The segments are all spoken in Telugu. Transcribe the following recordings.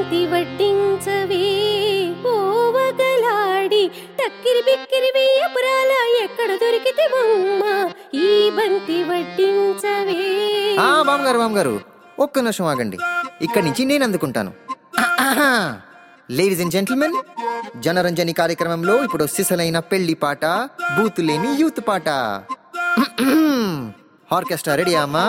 బంతి వడ్డించవే పోవగలాడి టక్కిరి బిక్కిరి వేయపురాల ఎక్కడ దొరికితే బొమ్మ ఈ బంతి వడ్డించవే. బామ్మగారు ఒక్క నిమిషం ఆగండి, ఇక్కడి నుంచి నేను అందుకుంటాను. లేడీస్ అండ్ జెంటిల్మెన్, జనరంజని కార్యక్రమంలో ఇప్పుడు సిసలైన పెళ్లి పాట, బూతులేని యూత్ పాట. ఆర్కెస్ట్రా రెడీ అమ్మా?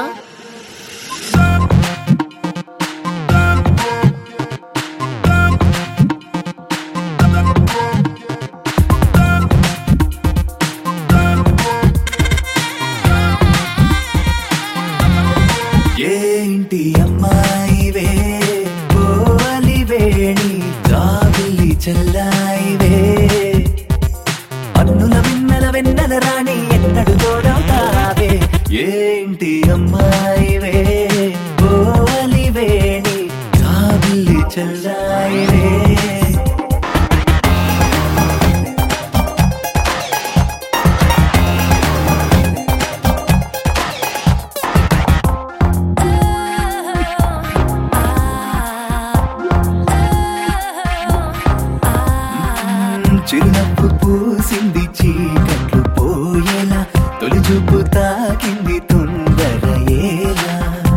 ఏంటి అమ్మాయివే పోవాలి వేణి రావిలి చెల్లాయివే అన్నుల వెన్నెల వెన్నెల రాణి ఎన్నడు తోడవుతావే. ఏంటి అమ్మాయివే పోవాలి వేణి రావిలి చెల్లాయివే. చిరునవ్వు పూసింది చీకట్లు పోయేలా, తొలి చూపు తాకింది తొందర ఏలా.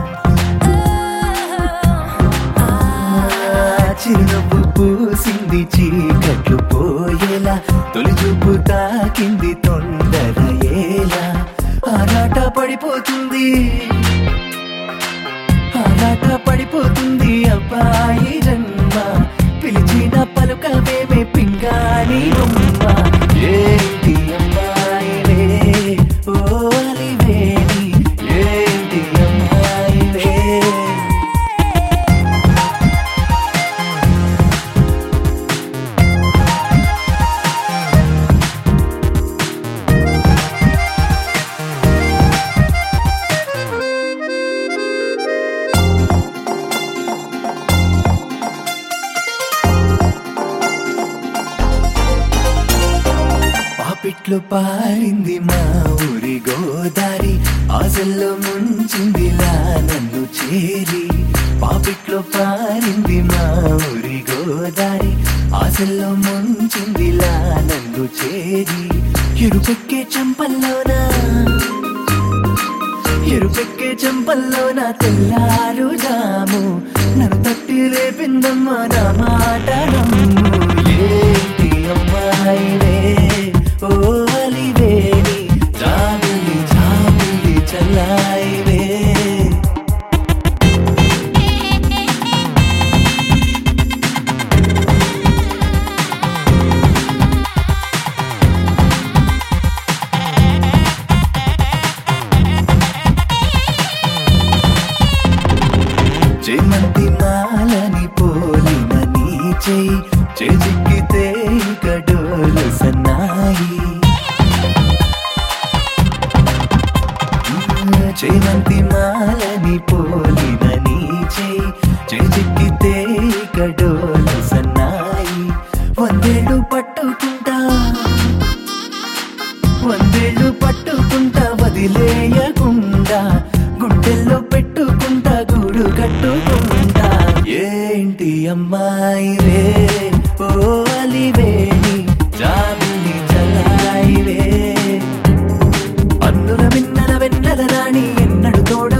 చిరునవ్వు పూసింది చీకట్లు పోయేలా, తొలి చూపు తాకింది తొందర ఏలా. ఆరాట పడిపోతుంది అబ్బాయి జన్మ, పిలిచిన పలుకవేమే పింగాణి బొమ్మ. ఏంటి అమ్మాయివే ఓ అలివేణి, ఏంటి అమ్మాయివే. పాపిట్లో పారింది మా ఊరి గోదారి, ఆశల్లో ముంచిందిలా నన్ను చేరి. పాపిట్లో పారింది మా ఊరి గోదారి, ఆశల్లో ముంచిందిలా నన్ను చేరి. ఎరుపెక్కే చంపల్లోన తెల్లారు జాము, నన్ను తట్టి రేపిందమ్మా నా మాట నమ్ము. ఏంటి అమ్మాయివే ఓ అలివేణి జాబిలి చల్లాయివే. చేమంతి మాలని పోలిన నీ చేజిక్కితే గడోలు సన్నాయి. చేమంతి మాలని పోలిన నీ చేజిక్కితే గడోలు సన్నాయి. వందేళ్ళు పట్టుకుంటా వదిలేయకుండా, గుండెల్లో పెట్టుకుంటా గూడు కట్టుకుంటా. ఏంటి అమ్మాయివే ఓ అలివేణి జాబిలి చల్లాయివే, అన్నుల వెన్నెల రాణి ఎన్నడు తోడ